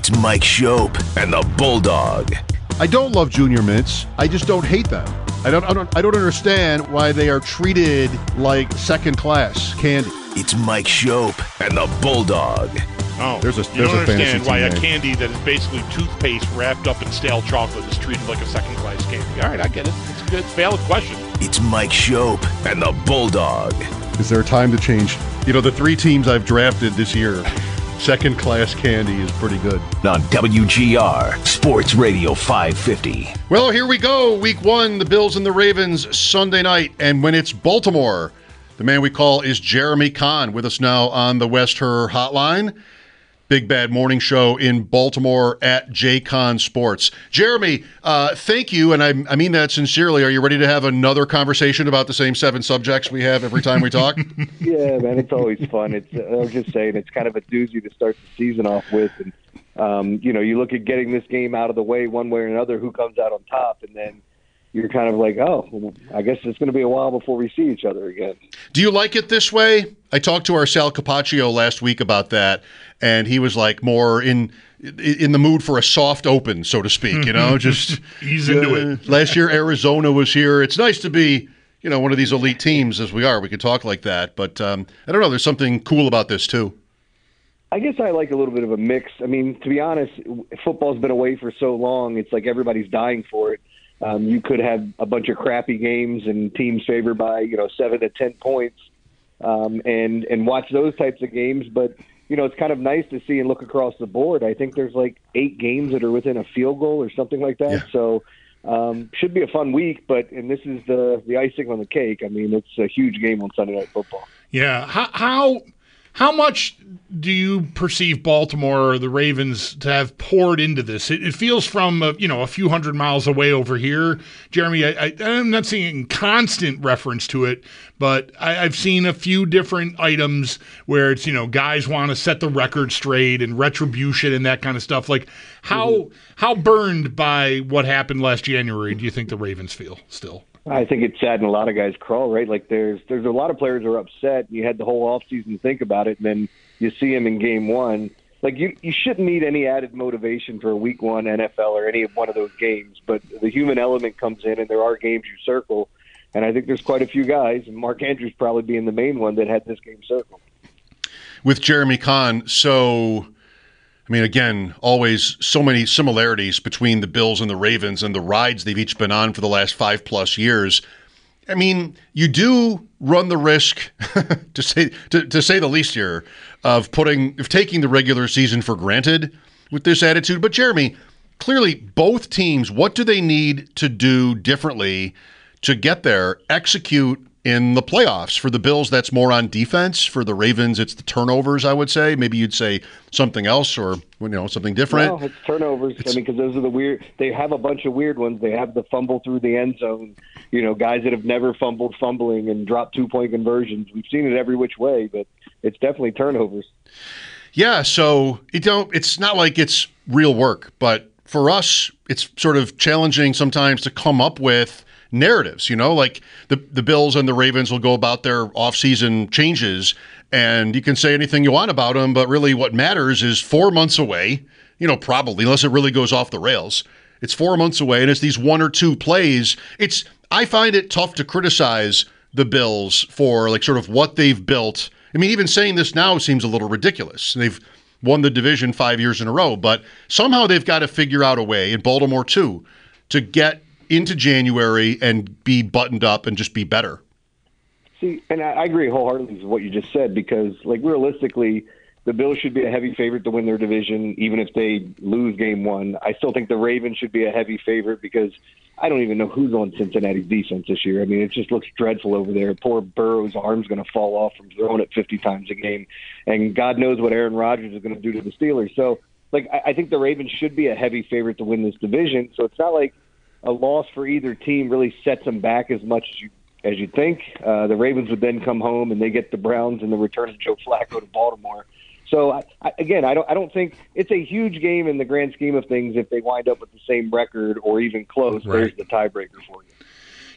It's Mike Shope and the Bulldog. I don't love Junior Mints. I just don't hate them. I don't understand why they are treated like second-class candy. It's Mike Shope and the Bulldog. Oh, there's a you don't understand why a name. candy that is basically toothpaste wrapped up in stale chocolate is treated like a second-class candy. All right, I get it. It's a good, valid question. It's Mike Shope and the Bulldog. Is there a time to change? You know, the three teams I've drafted this year, second-class candy is pretty good. On WGR Sports Radio 550. Well, here we go. Week 1, the Bills and the Ravens, Sunday night. And when it's Baltimore, the man we call is Jeremy Kahn, with us now on the West Her Hotline. Big Bad Morning Show in Baltimore at JCon Sports. Jeremy, thank you, and I mean that sincerely. Are you ready to have another conversation about the same 7 subjects we have every time we talk? Yeah, man, it's always fun. I was just saying, it's kind of a doozy to start the season off with. And, you look at getting this game out of the way one way or another, who comes out on top, and then you're kind of like, well, I guess it's going to be a while before we see each other again. Do you like it this way? I talked to our Sal Capaccio last week about that, and he was like more in the mood for a soft open, so to speak, just ease into it. Last year, Arizona was here. It's nice to be, one of these elite teams as we are. We could talk like that, but I don't know. There's something cool about this too. I guess I like a little bit of a mix. I mean, to be honest, football's been away for so long. It's like everybody's dying for it. You could have a bunch of crappy games and teams favored by 7 to 10 points, and watch those types of games. But it's kind of nice to see and look across the board. I think there's like 8 games that are within a field goal or something like that. Yeah. So should be a fun week. And this is the icing on the cake. I mean, it's a huge game on Sunday Night Football. Yeah. How much do you perceive Baltimore or the Ravens to have poured into this? It feels from a few hundred miles away over here, Jeremy. I'm not seeing constant reference to it, but I've seen a few different items where it's guys want to set the record straight and retribution and that kind of stuff. Like how burned by what happened last January do you think the Ravens feel still? I think it's sad and a lot of guys crawl, right? Like there's a lot of players who are upset. You had the whole offseason to think about it, and then you see them in game 1. Like you shouldn't need any added motivation for a week 1 NFL or any of one of those games, but the human element comes in, and there are games you circle. And I think there's quite a few guys, and Mark Andrews probably being the main one, that had this game circled. With Jeremy Kahn, so I mean, again, always so many similarities between the Bills and the Ravens and the rides they've each been on for the last 5+ years. I mean, you do run the risk, to say the least here, of taking the regular season for granted with this attitude. But Jeremy, clearly both teams, what do they need to do differently to get there, execute in the playoffs? For the Bills, that's more on defense. For the Ravens, it's the turnovers, I would say. Maybe you'd say something else or something different. No, it's turnovers. Because those are the weird – they have a bunch of weird ones. They have the fumble through the end zone, guys that have never fumbling and dropped 2-point conversions. We've seen it every which way, but it's definitely turnovers. Yeah, so it's not like it's real work, but for us, it's sort of challenging sometimes to come up with narratives, like the Bills and the Ravens will go about their offseason changes, and you can say anything you want about them, but really what matters is 4 months away, probably, unless it really goes off the rails. It's 4 months away, and it's these 1 or 2 plays. I find it tough to criticize the Bills for like sort of what they've built. I mean, even saying this now seems a little ridiculous. They've won the division 5 years in a row, but somehow they've got to figure out a way, in Baltimore too, to get into January and be buttoned up and just be better. See, and I agree wholeheartedly with what you just said, because like realistically, the Bills should be a heavy favorite to win their division, even if they lose game 1. I still think the Ravens should be a heavy favorite because I don't even know who's on Cincinnati's defense this year. I mean, it just looks dreadful over there. Poor Burrow's arm's going to fall off from throwing it 50 times a game, and God knows what Aaron Rodgers is going to do to the Steelers. So, like, I think the Ravens should be a heavy favorite to win this division. So it's not like a loss for either team really sets them back as much as you think. The Ravens would then come home and they get the Browns and the return of Joe Flacco to Baltimore. So I don't think it's a huge game in the grand scheme of things if they wind up with the same record or even close. Right. There's the tiebreaker for you.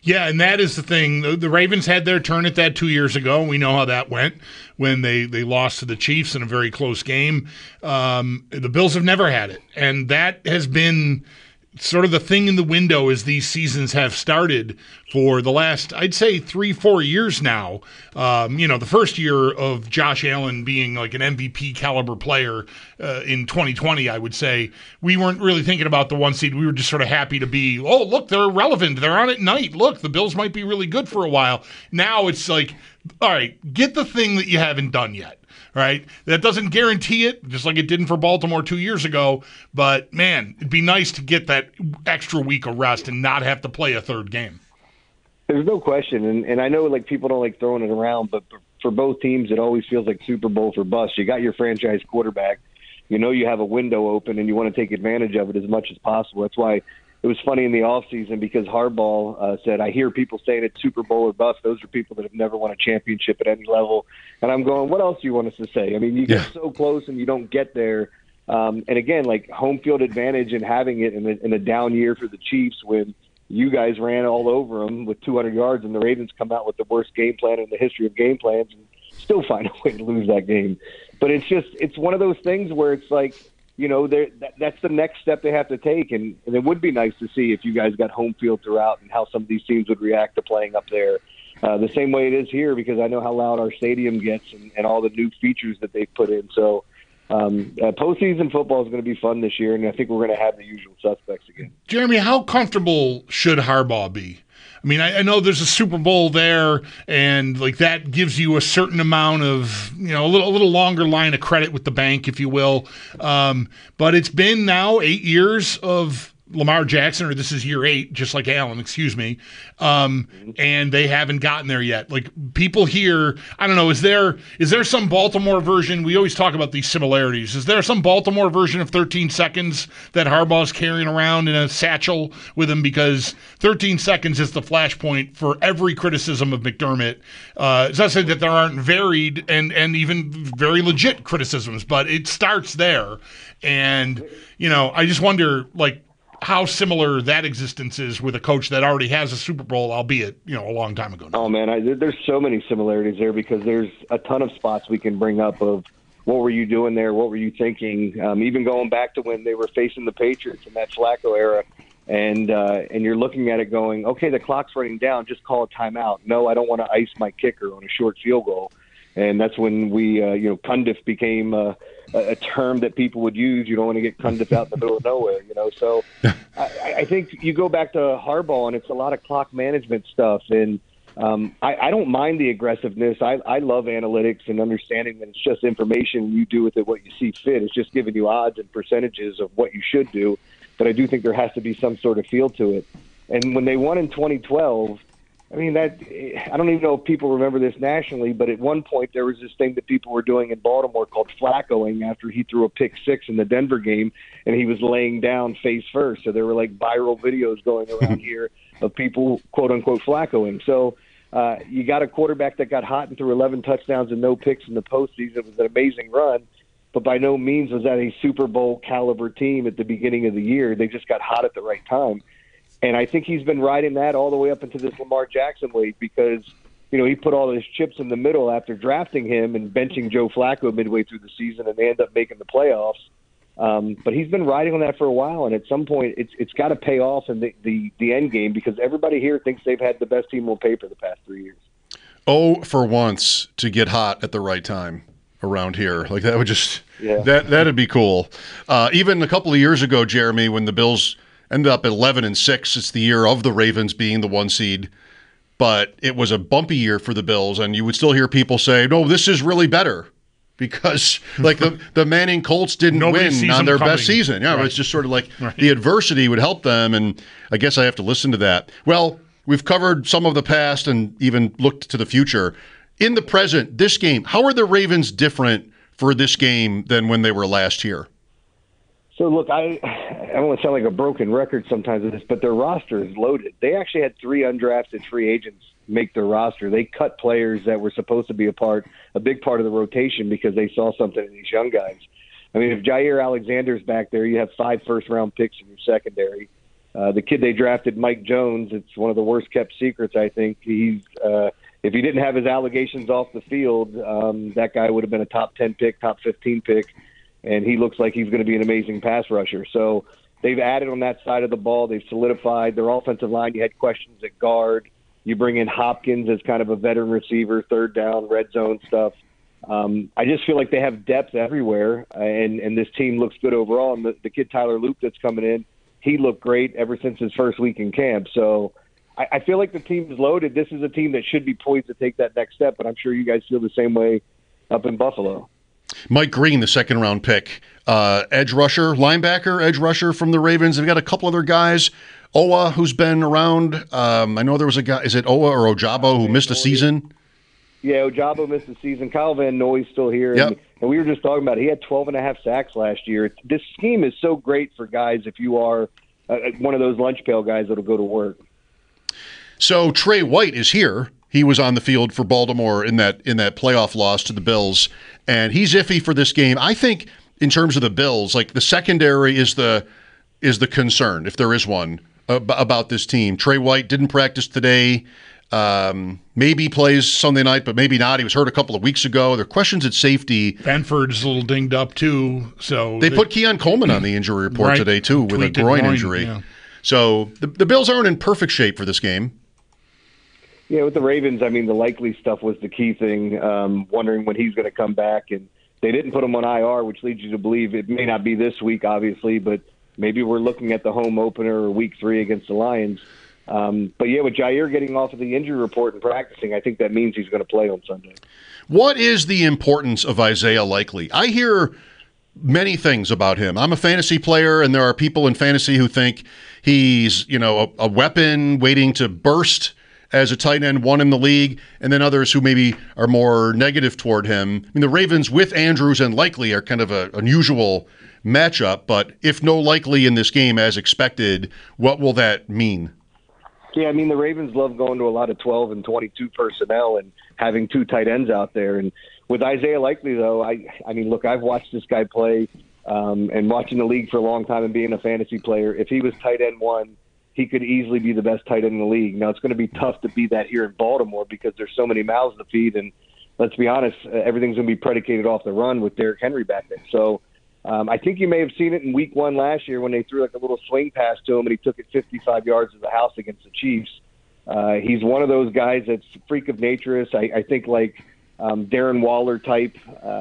Yeah, and that is the thing. The Ravens had their turn at that 2 years ago. We know how that went when they lost to the Chiefs in a very close game. The Bills have never had it, and that has been sort of the thing in the window as these seasons have started for the last, I'd say, 3-4 years now. The first year of Josh Allen being like an MVP caliber player in 2020, I would say, we weren't really thinking about the 1 seed. We were just sort of happy to be, oh, look, they're relevant. They're on at night. Look, the Bills might be really good for a while. Now it's like, all right, get the thing that you haven't done yet. Right? That doesn't guarantee it, just like it didn't for Baltimore 2 years ago. But, man, it'd be nice to get that extra week of rest and not have to play a third game. There's no question. And I know like people don't like throwing it around, but for both teams, it always feels like Super Bowl for bust. You got your franchise quarterback. You know you have a window open, and you want to take advantage of it as much as possible. That's why it was funny in the offseason because Harbaugh said, I hear people saying it's Super Bowl or bust. Those are people that have never won a championship at any level. And I'm going, what else do you want us to say? I mean, you get so close and you don't get there. And again, like home field advantage and having it in a down year for the Chiefs when you guys ran all over them with 200 yards and the Ravens come out with the worst game plan in the history of game plans and still find a way to lose that game. But it's one of those things where it's like, that's the next step they have to take. And it would be nice to see if you guys got home field throughout and how some of these teams would react to playing up there the same way it is here, because I know how loud our stadium gets and all the new features that they've put in. So postseason football is going to be fun this year, and I think we're going to have the usual suspects again. Jeremy, how comfortable should Harbaugh be? I mean, I know there's a Super Bowl there, and like that gives you a certain amount of, a little longer line of credit with the bank, if you will. But it's been now 8 years of Lamar Jackson, or this is year 8, just like Allen, excuse me, and they haven't gotten there yet. Like people here, I don't know, is there some Baltimore version? We always talk about these similarities. Is there some Baltimore version of 13 seconds that Harbaugh's carrying around in a satchel with him? Because 13 seconds is the flashpoint for every criticism of McDermott. It's not to say that there aren't varied and even very legit criticisms, but it starts there. And, I just wonder, like, how similar that existence is with a coach that already has a Super Bowl, albeit, a long time ago now. Oh, man, there's so many similarities there because there's a ton of spots we can bring up of what were you doing there, what were you thinking, even going back to when they were facing the Patriots in that Flacco era, and you're looking at it going, okay, the clock's running down, just call a timeout. No, I don't want to ice my kicker on a short field goal. And that's when we, Cundiff became a term that people would use. You don't want to get Cundiff out in the middle of nowhere, So I think you go back to Harbaugh, and it's a lot of clock management stuff. And I don't mind the aggressiveness. I love analytics and understanding that it's just information. You do with it what you see fit. It's just giving you odds and percentages of what you should do. But I do think there has to be some sort of feel to it. And when they won in 2012, I mean, I don't even know if people remember this nationally, but at one point there was this thing that people were doing in Baltimore called Flaccoing after he threw a pick six in the Denver game, and he was laying down face first. So there were like viral videos going around here of people, quote unquote, Flaccoing. So you got a quarterback that got hot and threw 11 touchdowns and no picks in the postseason. It was an amazing run, but by no means was that a Super Bowl caliber team at the beginning of the year. They just got hot at the right time. And I think he's been riding that all the way up into this Lamar Jackson wave because, he put all his chips in the middle after drafting him and benching Joe Flacco midway through the season, and they end up making the playoffs. But he's been riding on that for a while, and at some point it's got to pay off in the end game because everybody here thinks they've had the best team on paper the past 3 years. Oh, for once to get hot at the right time around here. Like that would just that'd be cool. Even a couple of years ago, Jeremy, when the Bills ended up at 11-6. It's the year of the Ravens being the 1 seed, but it was a bumpy year for the Bills, and you would still hear people say, "No, this is really better," because like the Manning Colts didn't win on their best season. Yeah, right. It's just sort of like the adversity would help them, and I guess I have to listen to that. Well, we've covered some of the past and even looked to the future. In the present, this game, how are the Ravens different for this game than when they were last year? So, look, I don't want to sound like a broken record sometimes with this, but their roster is loaded. They actually had 3 undrafted free agents make their roster. They cut players that were supposed to be a big part of the rotation because they saw something in these young guys. I mean, if Jair Alexander's back there, you have 5 first-round picks in your secondary. The kid they drafted, Mike Jones, it's one of the worst kept secrets, I think. He's if he didn't have his allegations off the field, that guy would have been a top 10 pick, top 15 pick, and he looks like he's going to be an amazing pass rusher. So they've added on that side of the ball. They've solidified their offensive line. You had questions at guard. You bring in Hopkins as kind of a veteran receiver, third down, red zone stuff. I just feel like they have depth everywhere, and this team looks good overall. And the kid Tyler Loop that's coming in, he looked great ever since his first week in camp. So I feel like the team is loaded. This is a team that should be poised to take that next step, but I'm sure you guys feel the same way up in Buffalo. Mike Green, the second-round pick, linebacker, edge rusher from the Ravens. They've got a couple other guys. Owa, who's been around. I know there was a guy, is it Owa or Ojabo, who missed a season? Yeah, Ojabo missed the season. Kyle Van Noy's still here. Yep. And we were just talking about it. He had 12.5 sacks last year. This scheme is so great for guys if you are one of those lunch pail guys that'll go to work. So Trey White is here. He was on the field for Baltimore in that playoff loss to the Bills, and he's iffy for this game. I think in terms of the Bills, like the secondary is the concern, if there is one, about this team. Trey White didn't practice today. Maybe plays Sunday night, but maybe not. He was hurt a couple of weeks ago. There are questions at safety. Benford's a little dinged up too. So they put Keon Coleman on the injury report today too with a groin injury. Yeah. So the Bills aren't in perfect shape for this game. Yeah, with the Ravens, I mean, the likely stuff was the key thing, wondering when he's going to come back. And they didn't put him on IR, which leads you to believe it may not be this week, obviously, but maybe we're looking at the home opener or week 3 against the Lions. But, yeah, with Jair getting off of the injury report and practicing, I think that means he's going to play on Sunday. What is the importance of Isaiah Likely? I hear many things about him. I'm a fantasy player, and there are people in fantasy who think he's, a weapon waiting to burst as a tight end 1 in the league, and then others who maybe are more negative toward him. I mean, the Ravens with Andrews and Likely are kind of an unusual matchup, but if no Likely in this game as expected, what will that mean? Yeah, I mean, the Ravens love going to a lot of 12 and 22 personnel and having 2 tight ends out there. And with Isaiah Likely, though, I mean, look, I've watched this guy play and watching the league for a long time and being a fantasy player. If he was tight end 1, he could easily be the best tight end in the league. Now, it's going to be tough to be that here in Baltimore because there's so many mouths to feed. And let's be honest, everything's going to be predicated off the run with Derrick Henry back there. So I think you may have seen it in week 1 last year when they threw like a little swing pass to him and he took it 55 yards to the house against the Chiefs. He's one of those guys that's freak of nature. I think like Darren Waller type.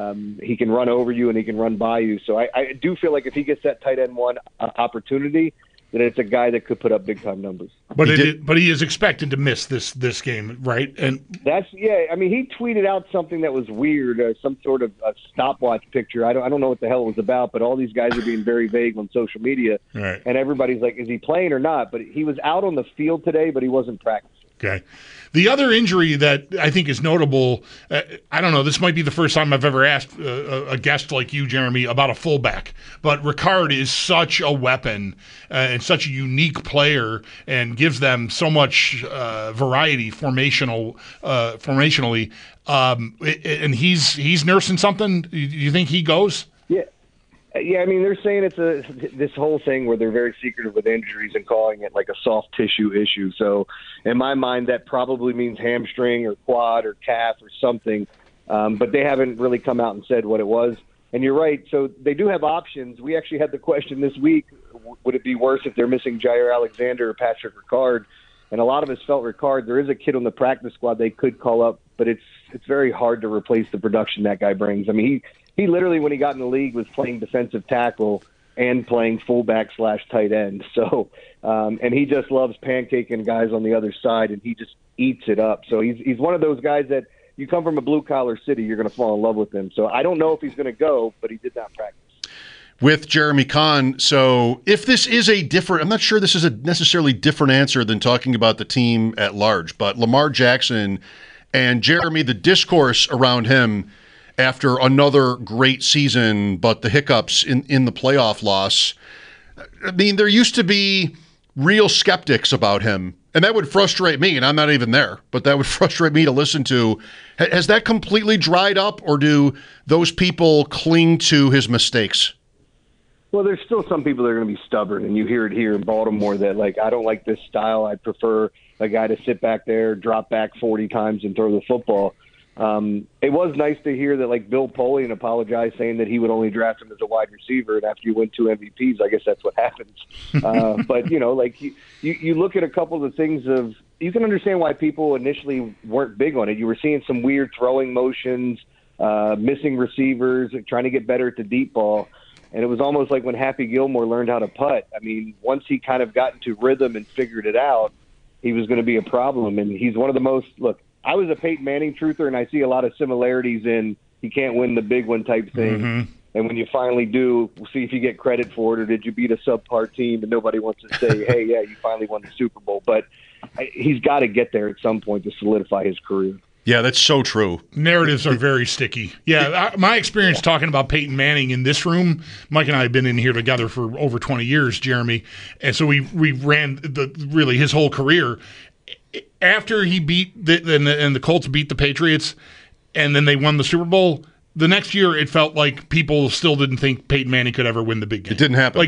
He can run over you and he can run by you. So I do feel like if he gets that tight end 1 opportunity, that it's a guy that could put up big time numbers. But he is expected to miss this game, right? And that's I mean, he tweeted out something that was weird, some sort of a stopwatch picture. I don't know what the hell it was about, but all these guys are being very vague on social media, right. And everybody's like, is he playing or not? But he was out on the field today, but he wasn't practicing. Okay. The other injury that I think is notable, I don't know, this might be the first time I've ever asked a guest like you, Jeremy, about a fullback, but Ricard is such a weapon and such a unique player and gives them so much variety formationally. And he's nursing something. Do you think he goes? Yeah, I mean, they're saying it's this whole thing where they're very secretive with injuries and calling it like a soft tissue issue. So in my mind, that probably means hamstring or quad or calf or something. But they haven't really come out and said what it was. And you're right. So they do have options. We actually had the question this week, would it be worse if they're missing Jair Alexander or Patrick Ricard? And a lot of us felt Ricard. There is a kid on the practice squad they could call up, but it's very hard to replace the production that guy brings. I mean, he literally, when he got in the league, was playing defensive tackle and playing fullback / tight end. So, and he just loves pancaking guys on the other side, and he just eats it up. So he's one of those guys that you come from a blue-collar city, you're going to fall in love with him. So I don't know if he's going to go, but he did not practice. With Jeremy Kahn, so if this is a different, I'm not sure this is a necessarily different answer than talking about the team at large, but Lamar Jackson and Jeremy, the discourse around him after another great season, but the hiccups in the playoff loss. I mean, there used to be real skeptics about him, and that would frustrate me, and I'm not even there, but that would frustrate me to listen to. Has that completely dried up, or do those people cling to his mistakes? Well, there's still some people that are going to be stubborn, and you hear it here in Baltimore that, like, I don't like this style. I prefer a guy to sit back there, drop back 40 times, and throw the football. It was nice to hear that, like, Bill Polian apologized, saying that he would only draft him as a wide receiver, and after you win 2 MVPs, I guess that's what happens. But, you know, like, you look at a couple of the things of – you can understand why people initially weren't big on it. You were seeing some weird throwing motions, missing receivers, trying to get better at the deep ball. And it was almost like when Happy Gilmore learned how to putt. I mean, once he kind of got into rhythm and figured it out, he was going to be a problem. And he's one of the most – look, I was a Peyton Manning truther, and I see a lot of similarities in he can't win the big one type thing. Mm-hmm. And when you finally do, we'll see if you get credit for it, or did you beat a subpar team and nobody wants to say, hey, yeah, you finally won the Super Bowl. But he's got to get there at some point to solidify his career. Yeah, that's so true. Narratives are very sticky. Yeah, my experience talking about Peyton Manning in this room, Mike and I have been in here together for over 20 years, Jeremy, and so we ran really his whole career. After he beat the Colts beat the Patriots, and then they won the Super Bowl, the next year it felt like people still didn't think Peyton Manning could ever win the big game. It didn't happen. Like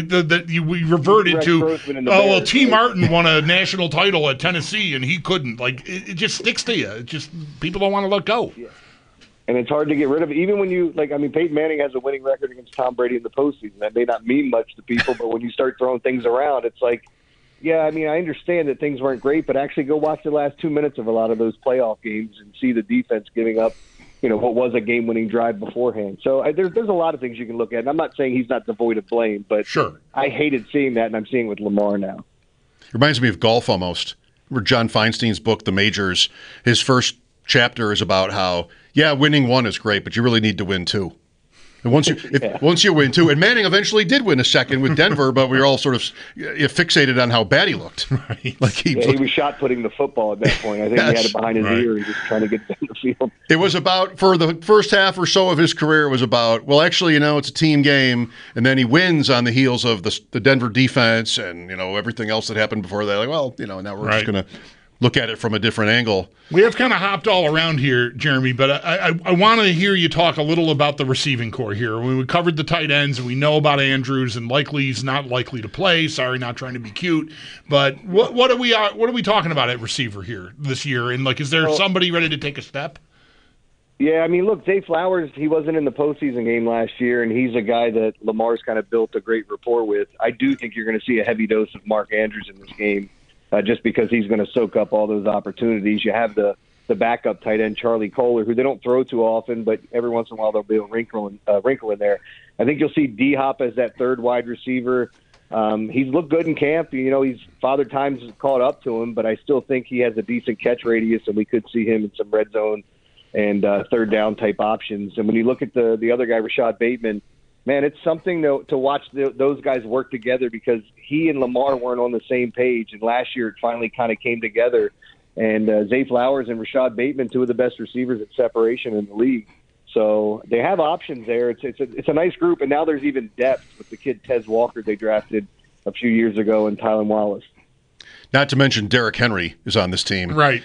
we reverted to, T. Martin won a national title at Tennessee and he couldn't. Like it just sticks to you. It just people don't want to let go. Yeah. And it's hard to get rid of. Even when you Peyton Manning has a winning record against Tom Brady in the postseason. That may not mean much to people, but when you start throwing things around, it's like, yeah, I mean, I understand that things weren't great, but actually go watch the last 2 minutes of a lot of those playoff games and see the defense giving up, you know, what was a game-winning drive beforehand. So there's a lot of things you can look at. And I'm not saying he's not devoid of blame, but sure. I hated seeing that, and I'm seeing it with Lamar now. It reminds me of golf almost. Remember John Feinstein's book, The Majors? His first chapter is about how, yeah, winning one is great, but you really need to win two. And once you win two, and Manning eventually did win a second with Denver, but we were all sort of fixated on how bad he looked. Right. Like he was shot putting the football at that point. I think he had it behind his ear and just trying to get down the field. It was about, for the first half or so of his career, it was about, well, actually, you know, it's a team game, and then he wins on the heels of the Denver defense and, you know, everything else that happened before that. Like, well, you know, now we're just going to look at it from a different angle. We have kind of hopped all around here, Jeremy, but I want to hear you talk a little about the receiving core here. We covered the tight ends, and we know about Andrews, and likely he's not likely to play. Sorry, not trying to be cute, but what are we talking about at receiver here this year? And like, is there somebody ready to take a step? Yeah, I mean, look, Zay Flowers, he wasn't in the postseason game last year, and he's a guy that Lamar's kind of built a great rapport with. I do think you're going to see a heavy dose of Mark Andrews in this game. Just because he's going to soak up all those opportunities. You have the backup tight end, Charlie Kohler, who they don't throw too often, but every once in a while there'll be a wrinkle in there. I think you'll see D-Hop as that third wide receiver. He's looked good in camp. You know, Father Time's caught up to him, but I still think he has a decent catch radius, and we could see him in some red zone and third down type options. And when you look at the other guy, Rashad Bateman, man, it's something to watch those guys work together because he and Lamar weren't on the same page. And last year it finally kind of came together. And Zay Flowers and Rashad Bateman, two of the best receivers at separation in the league. So they have options there. It's a nice group. And now there's even depth with the kid Tez Walker they drafted a few years ago and Tylan Wallace. Not to mention Derrick Henry is on this team. Right.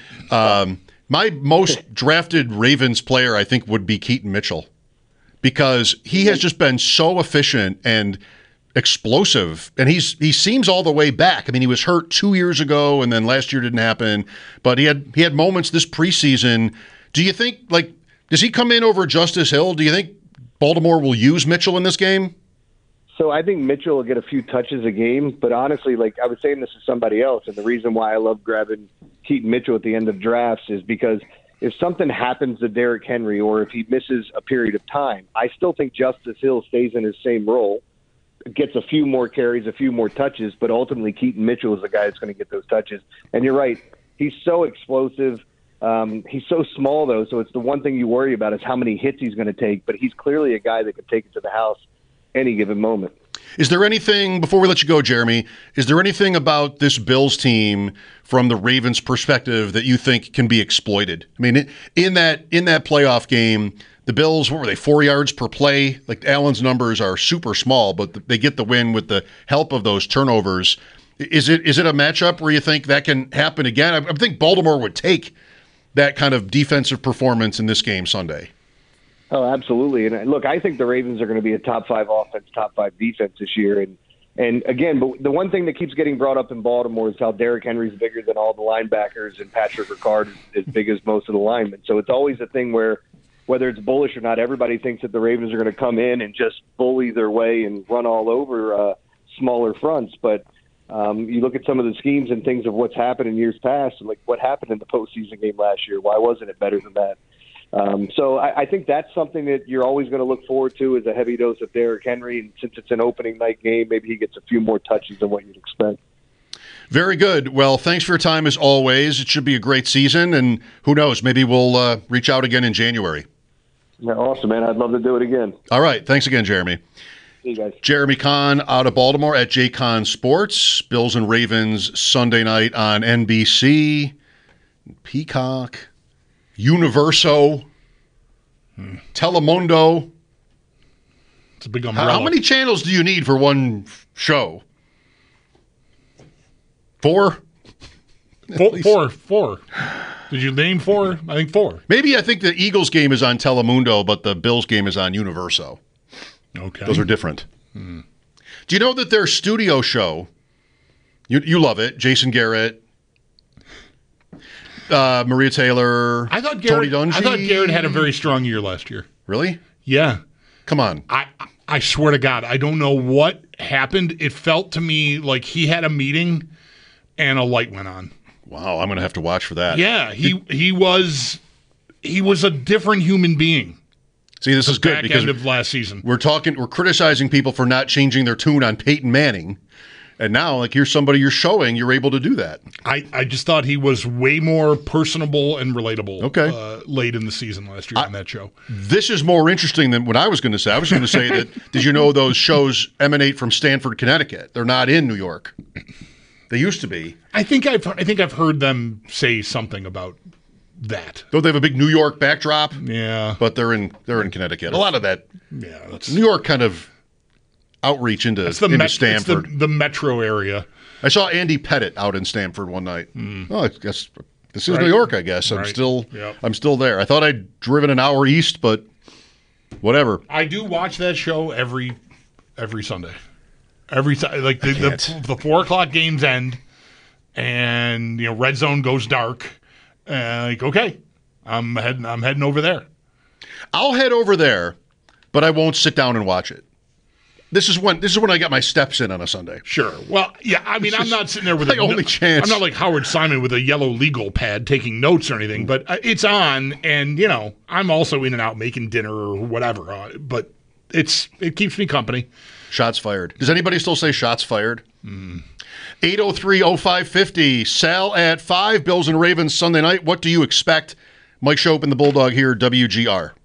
My most drafted Ravens player, I think, would be Keaton Mitchell. Because he has just been so efficient and explosive, and he seems all the way back. I mean, he was hurt 2 years ago, and then last year didn't happen. But he had moments this preseason. Do you think, like, does he come in over Justice Hill? Do you think Baltimore will use Mitchell in this game? So I think Mitchell will get a few touches a game, but honestly, like I was saying this to somebody else, and the reason why I love grabbing Keaton Mitchell at the end of drafts is because if something happens to Derrick Henry or if he misses a period of time, I still think Justice Hill stays in his same role, gets a few more carries, a few more touches, but ultimately Keaton Mitchell is the guy that's going to get those touches. And you're right, he's so explosive. He's so small, though, so it's the one thing you worry about is how many hits he's going to take, but he's clearly a guy that could take it to the house any given moment. Is there anything, before we let you go, Jeremy, is there anything about this Bills team from the Ravens' perspective that you think can be exploited? I mean, in that playoff game, the Bills, what were they, 4 yards per play? Like Allen's numbers are super small, but they get the win with the help of those turnovers. Is it a matchup where you think that can happen again? I think Baltimore would take that kind of defensive performance in this game Sunday. Oh, absolutely. And look, I think the Ravens are going to be a top 5 offense, top 5 defense this year. And again, but the one thing that keeps getting brought up in Baltimore is how Derrick Henry's bigger than all the linebackers and Patrick Ricard is as big as most of the linemen. So it's always a thing where, whether it's bullish or not, everybody thinks that the Ravens are going to come in and just bully their way and run all over smaller fronts. But you look at some of the schemes and things of what's happened in years past, like what happened in the postseason game last year. Why wasn't it better than that? So I think that's something that you're always going to look forward to, is a heavy dose of Derrick Henry. And since it's an opening night game, maybe he gets a few more touches than what you'd expect. Very good. Well, thanks for your time as always. It should be a great season, and who knows, maybe we'll reach out again in January. Yeah, awesome, man. I'd love to do it again. All right. Thanks again, Jeremy. See you guys. Jeremy Kahn out of Baltimore at JCon Sports. Bills and Ravens Sunday night on NBC, Peacock, Universo, Telemundo. It's a big umbrella. How many channels do you need for one show? 4? Four. Did you name 4? I think 4. Maybe I think the Eagles game is on Telemundo, but the Bills game is on Universo. Okay. Those are different. Do you know that their studio show, you love it, Jason Garrett, Maria Taylor, Tony Dungy? I thought Garrett had a very strong year last year. Really? Yeah. Come on. I swear to God, I don't know what happened. It felt to me like he had a meeting and a light went on. Wow, I'm going to have to watch for that. Yeah, he was a different human being. See, this is good Back because end of last season. we're criticizing people for not changing their tune on Peyton Manning. And now, like, here's somebody you're showing, you're able to do that. I just thought he was way more personable and relatable late in the season last year on that show. This is more interesting than what I was going to say. I was going to say that, did you know those shows emanate from Stamford, Connecticut? They're not in New York. They used to be. I think I've heard them say something about that. Though they have a big New York backdrop. Yeah. But they're in Connecticut. A lot of that. Yeah, that's New York kind of outreach into Stamford. It's the metro area. I saw Andy Pettit out in Stamford one night. Oh, I guess this is New York, I guess. I'm still there. I thought I'd driven an hour east, but whatever. I do watch that show every Sunday. Every like the 4:00 games end, and Red Zone goes dark. Like, okay, I'm heading over there. I'll head over there, but I won't sit down and watch it. This is when I get my steps in on a Sunday. Sure. Well, yeah. I mean, I'm not sitting there with my only chance. I'm not like Howard Simon with a yellow legal pad taking notes or anything. But it's on, and I'm also in and out making dinner or whatever. But it keeps me company. Shots fired. Does anybody still say shots fired? 803-0550. Sal at 5. Bills and Ravens Sunday night. What do you expect? Mike Shope and the Bulldog here, WGR.